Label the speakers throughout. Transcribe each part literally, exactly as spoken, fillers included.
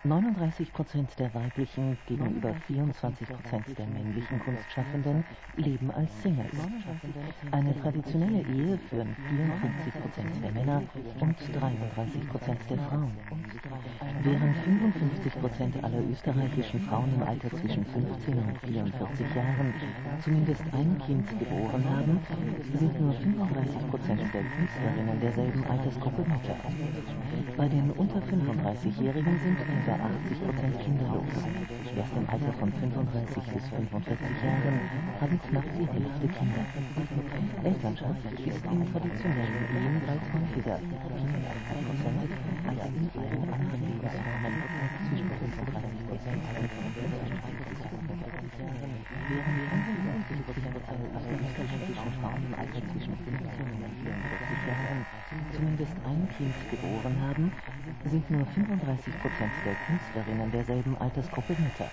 Speaker 1: neununddreißig Prozent der weiblichen gegenüber vierundzwanzig Prozent der männlichen Kunstschaffenden leben als Singles. Eine traditionelle Ehe führen vierundfünfzig Prozent der Männer und dreiunddreißig Prozent der Frauen. Während fünfundfünfzig Prozent aller österreichischen Frauen im Alter zwischen fünfzehn und vierundvierzig Jahren zumindest ein Kind geboren haben, sind nur fünfunddreißig Prozent der Künstlerinnen derselben Altersgruppe Mütter. Bei den unter fünfunddreißigjährigen sind über achtzig Prozent kinderlos. Erst im Alter von fünfunddreißig bis fünfundvierzig Jahren haben knapp die Hälfte Kinder. Elternschaft ist in traditionellen Ehen weit häufiger, vierundachtzig Prozent, als in allen anderen Lebensformen, zwischen fünfunddreißig Prozent und fünfundzwanzig Jahren. Während fünfundneunzig Prozent aller österreichischen Frauen im Alter zwischen fünfzehn und vierundvierzig Jahren zumindest ein Kind geboren haben, sind nur fünfunddreißig Prozent der Künstlerinnen derselben Altersgruppe Mütter.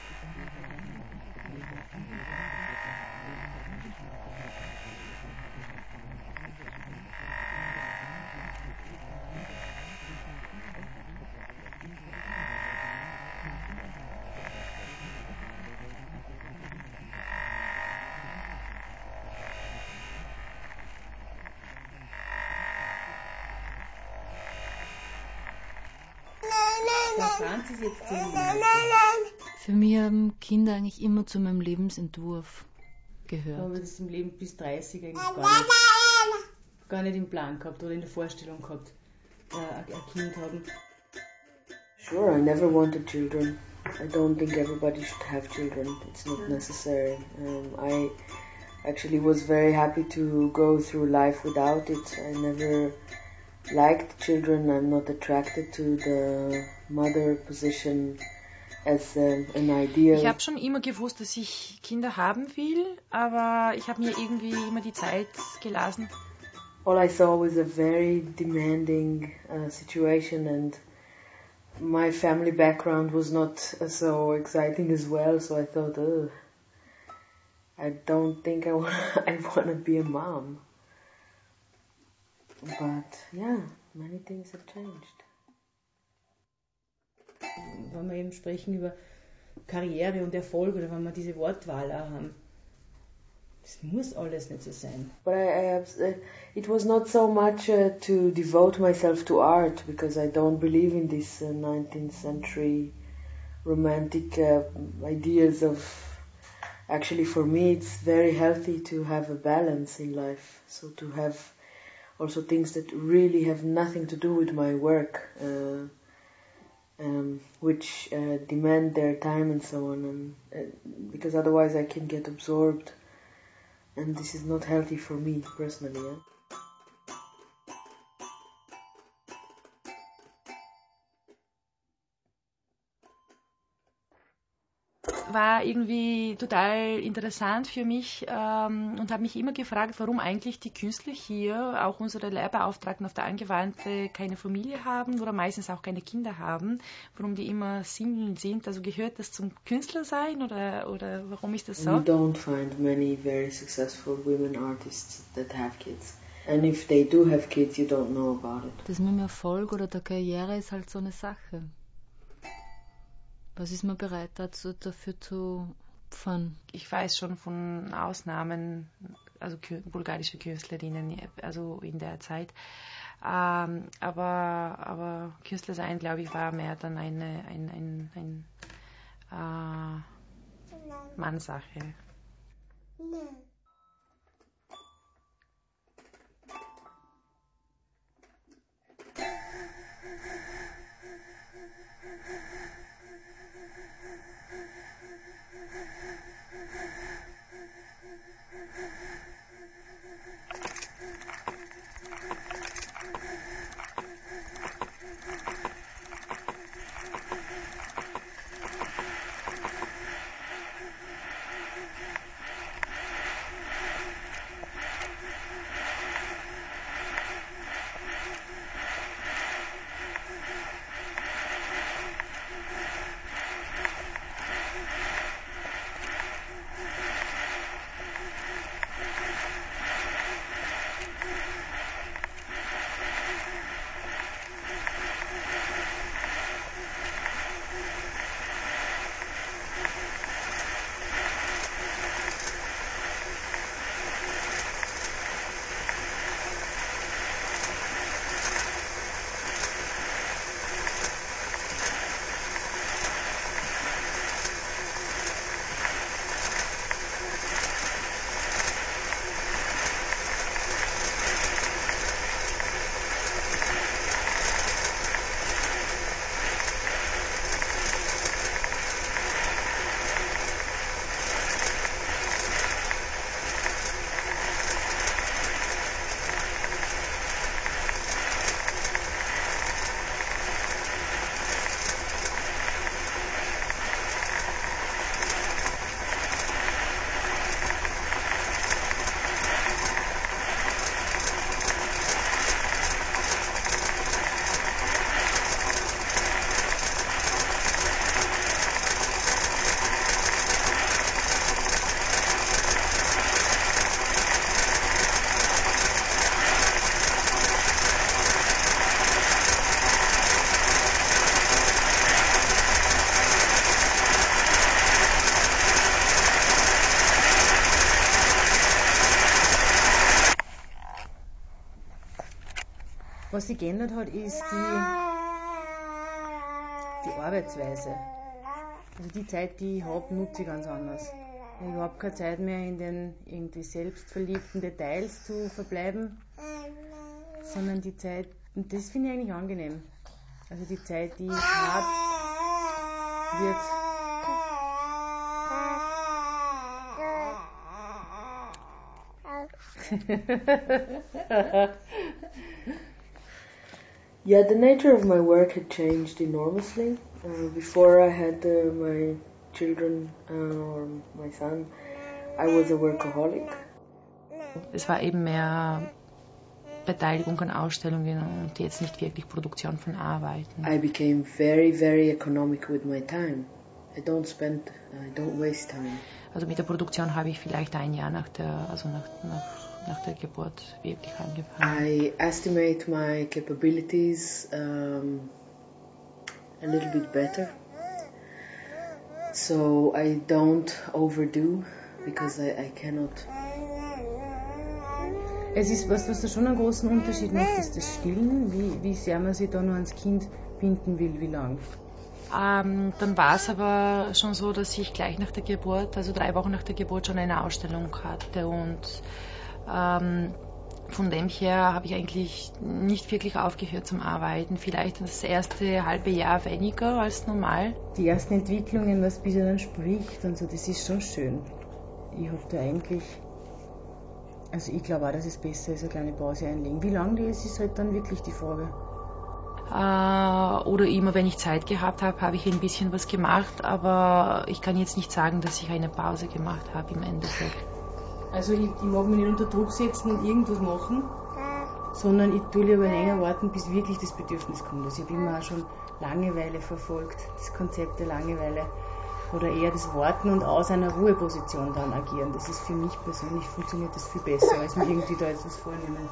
Speaker 2: Für mich haben Kinder eigentlich immer zu meinem Lebensentwurf gehört.
Speaker 3: Aber das im Leben bis dreißig eigentlich gar nicht, gar nicht im Plan gehabt oder in der Vorstellung gehabt, äh, ein Kind haben.
Speaker 4: Sure, I never wanted children. I don't think everybody should have children. It's not necessary. Um, I actually was very happy to go through life without it. I never liked children. I'm not attracted to the mother position as um, an ideal.
Speaker 5: Ich habe schon immer gewusst, dass ich Kinder haben will, aber ich habe mir irgendwie immer die Zeit gelassen.
Speaker 4: All I saw was a very demanding uh, situation, and my family background was not uh, so exciting as well, so I thought, ugh, I don't think I want I want to be a mom. But yeah, many things have changed.
Speaker 3: Wenn wir eben sprechen über Karriere und Erfolg oder wenn wir diese Wortwahl auch haben, das muss alles nicht so sein.
Speaker 4: But I, I have, uh, it was not so much uh, to devote myself to art, because I don't believe in these uh, nineteenth century romantic uh, ideas of. Actually, for me, it's very healthy to have a balance in life. So to have also things that really have nothing to do with my work, uh, um, which uh, demand their time and so on, and uh, because otherwise I can get absorbed, and this is not healthy for me personally. Yeah?
Speaker 5: War irgendwie total interessant für mich ähm, und habe mich immer gefragt, warum eigentlich die Künstler hier, auch unsere Lehrbeauftragten auf der Angewandte, keine Familie haben oder meistens auch keine Kinder haben, warum die immer Single sind. Also gehört das zum Künstlersein oder, oder warum ist das so?
Speaker 4: You don't find many very successful women artists that have kids. And if they do have kids, you don't know about it.
Speaker 2: Das mit dem Erfolg oder der Karriere ist halt so eine Sache. Was ist man bereit dazu, dafür zu opfern?
Speaker 5: Ich weiß schon von Ausnahmen, also bulgarische Künstlerinnen, also in der Zeit. Ähm, aber, aber Künstler sein, glaube ich, war mehr dann eine, ein, ein, ein äh, Mannsache. Nein.
Speaker 3: was sich geändert hat, ist die, die Arbeitsweise. Also die Zeit, die ich habe, nutze ich ganz anders. Ich habe überhaupt keine Zeit mehr, in den irgendwie selbstverliebten Details zu verbleiben, sondern die Zeit, und das finde ich eigentlich angenehm. Also die Zeit, die ich habe, wird
Speaker 4: Yeah, the nature of my work had changed enormously. Uh, before I had uh, my children uh, or my son, I was a workaholic.
Speaker 5: Es war eben mehr Beteiligung an Ausstellungen und jetzt nicht wirklich Produktion von Arbeiten.
Speaker 4: I became very, very economic with my time. I don't spend, I don't waste time.
Speaker 5: Also mit der Produktion habe ich vielleicht ein Jahr nach der, also nach, nach, nach der Geburt wirklich angefangen.
Speaker 4: I estimate my capabilities um, a little bit better. So I don't overdo because I, I cannot.
Speaker 3: Es ist was, was da schon einen großen Unterschied macht, ist das Stillen, wie, wie sehr man sich da nur ans Kind binden will, wie lang.
Speaker 5: Ähm, dann war es aber schon so, dass ich gleich nach der Geburt, also drei Wochen nach der Geburt, schon eine Ausstellung hatte und ähm, von dem her habe ich eigentlich nicht wirklich aufgehört zum Arbeiten. Vielleicht das erste halbe Jahr weniger als normal.
Speaker 3: Die ersten Entwicklungen, was bis er dann spricht und so, das ist schon schön. Ich habe da eigentlich, also ich glaube auch, dass es besser ist, eine kleine Pause einlegen. Wie lange die ist, ist halt dann wirklich die Frage.
Speaker 5: Äh, oder immer, wenn ich Zeit gehabt habe, habe ich ein bisschen was gemacht, aber ich kann jetzt nicht sagen, dass ich eine Pause gemacht habe im Endeffekt.
Speaker 3: Also ich, ich mag mich nicht unter Druck setzen und irgendwas machen, sondern ich tue lieber länger warten, bis wirklich das Bedürfnis kommt. Also ich habe immer auch schon Langeweile verfolgt, das Konzept der Langeweile. Oder eher das Warten und aus einer Ruheposition dann agieren. Das ist für mich persönlich, funktioniert das viel besser, als mir irgendwie da etwas vornehmen.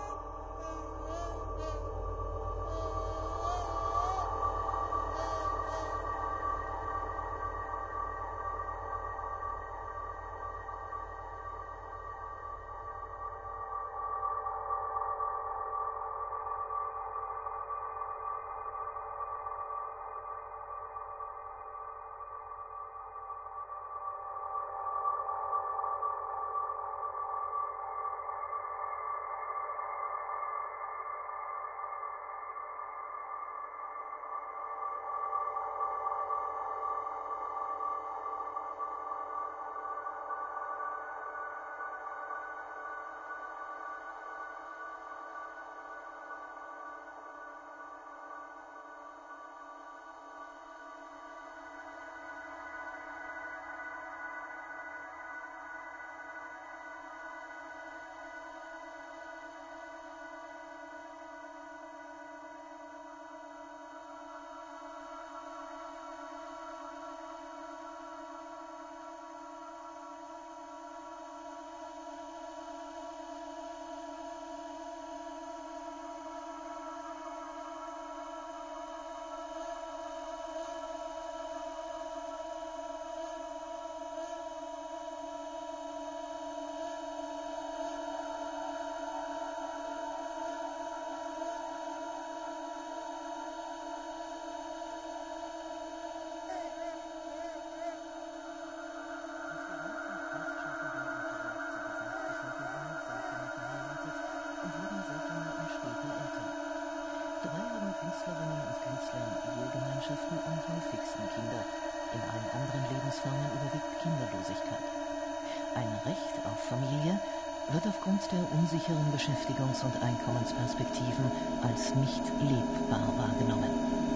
Speaker 1: Künstlerinnen und Künstler in Ehegemeinschaften am häufigsten Kinder. In allen anderen Lebensformen überwiegt Kinderlosigkeit. Ein Recht auf Familie wird aufgrund der unsicheren Beschäftigungs- und Einkommensperspektiven als nicht lebbar wahrgenommen.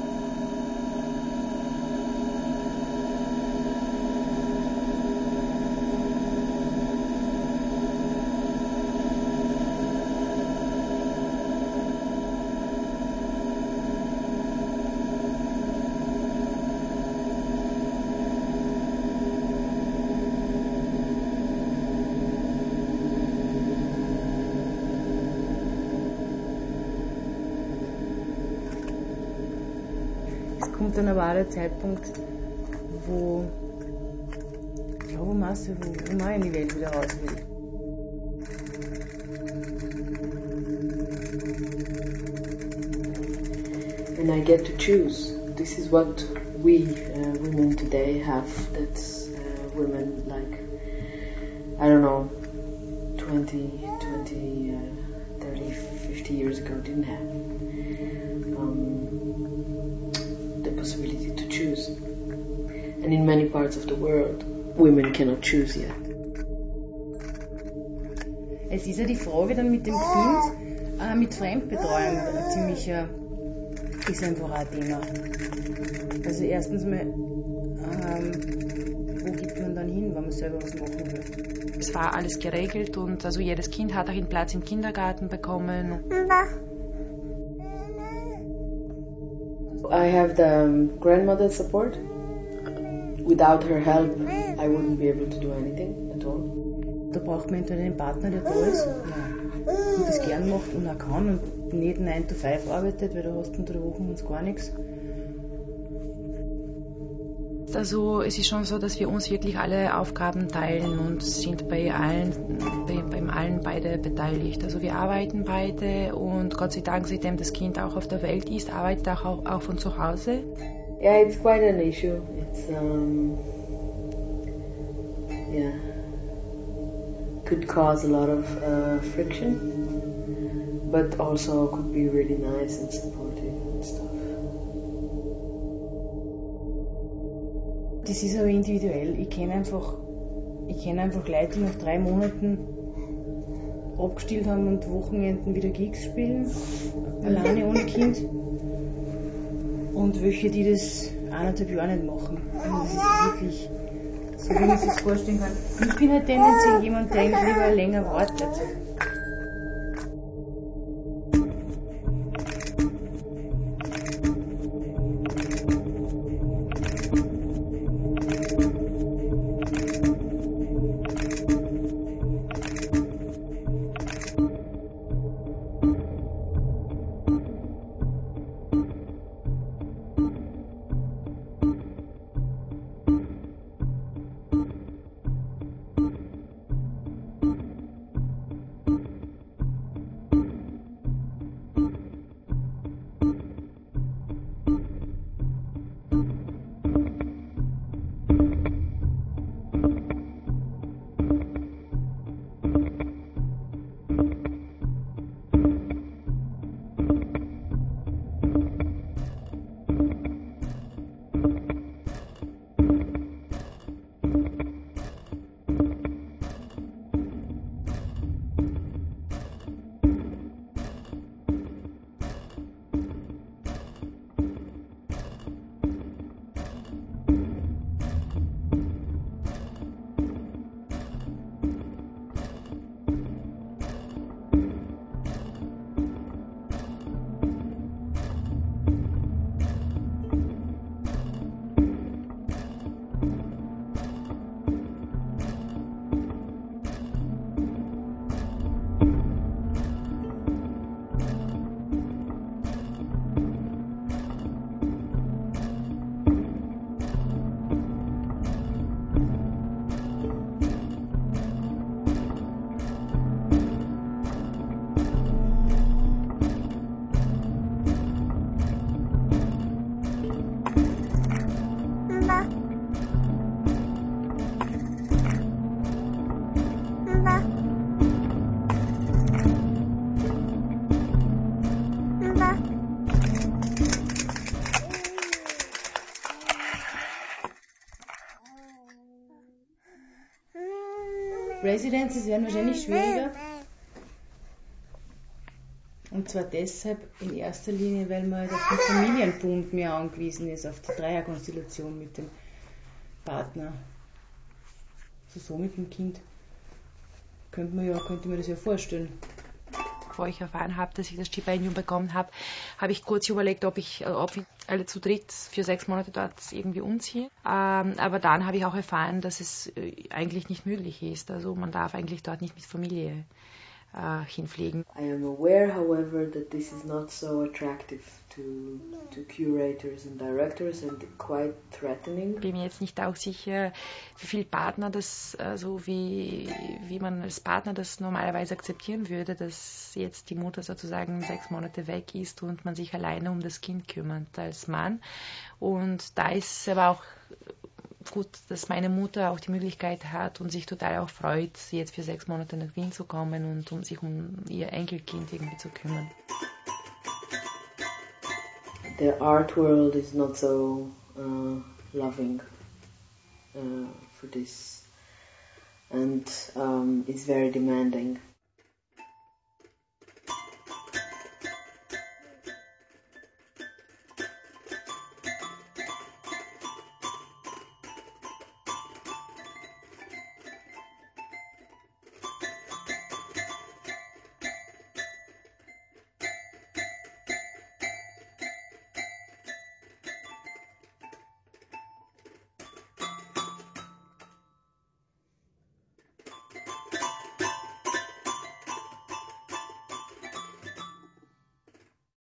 Speaker 3: Kommt dann aber auch der Zeitpunkt, wo, ja, wo man, so, wo, wo man in die Welt wieder raus will.
Speaker 4: get to choose. This is what we uh, women today have. That's uh, women like, I don't know, twenty, twenty, uh, thirty, fifty years ago didn't have. Um, the possibility to choose. And in many parts of the world, women cannot choose yet.
Speaker 3: Es ist ja die Frage dann mit dem Kind, äh, mit Fremdbetreuung ein ziemlicher, ist einfach auch ein Thema. Also erstens mal, ähm, wo gibt man dann hin, wenn man selber was machen will?
Speaker 5: Es war alles geregelt und also jedes Kind hat auch einen Platz im Kindergarten bekommen.
Speaker 4: I have the um, grandmother support. Without her help, I wouldn't be able to do anything at all.
Speaker 3: Da braucht man entweder einen Partner, der da ist und das gern macht und auch kann und nicht nine to five arbeitet, weil da hast du unter der Woche uns gar nichts.
Speaker 5: Also es ist schon so, dass wir uns wirklich alle Aufgaben teilen und sind bei allen, bei, beim allen beide beteiligt. Also wir arbeiten beide und Gott sei Dank, seitdem das Kind auch auf der Welt ist, arbeitet er auch, auch von zu Hause.
Speaker 4: Yeah, it's quite an issue. It's um, yeah, could cause a lot of uh, friction, but also could be really nice and supportive and stuff.
Speaker 3: Das ist aber individuell. Ich kenne einfach, ich kenne einfach Leute, die nach drei Monaten abgestillt haben und Wochenenden wieder Gigs spielen, alleine ohne Kind. Und welche, die das eineinhalb Jahre nicht machen. Also das ist wirklich, so wie man sich das vorstellen kann. Ich bin halt tendenziell jemand, der eigentlich lieber länger wartet. Residences werden wahrscheinlich schwieriger. Und zwar deshalb in erster Linie, weil man halt auf den Familienbund mehr angewiesen ist, auf die Dreierkonstellation mit dem Partner. Also so mit dem Kind könnte man ja, könnte man das ja vorstellen.
Speaker 5: Bevor ich erfahren habe, dass ich das Stipendium bekommen habe, habe ich kurz überlegt, ob ich, ob wir alle zu dritt für sechs Monate dort irgendwie umziehen. Ähm, aber dann habe ich auch erfahren, dass es eigentlich nicht möglich ist. Also man darf eigentlich dort nicht mit Familie äh, hinfliegen.
Speaker 4: I am aware, however, that this is not so attractive to, to curators and directors and quite threatening.
Speaker 5: Ich bin mir jetzt nicht auch sicher, wie viele Partner das, also wie, wie man als Partner das normalerweise akzeptieren würde, dass jetzt die Mutter sozusagen sechs Monate weg ist und man sich alleine um das Kind kümmert als Mann. Und da ist aber auch gut, dass meine Mutter auch die Möglichkeit hat und sich total auch freut, jetzt für sechs Monate nach Wien zu kommen und um sich um ihr Enkelkind irgendwie zu kümmern.
Speaker 4: The art world is not so uh, loving uh, for this, and um, it's very demanding.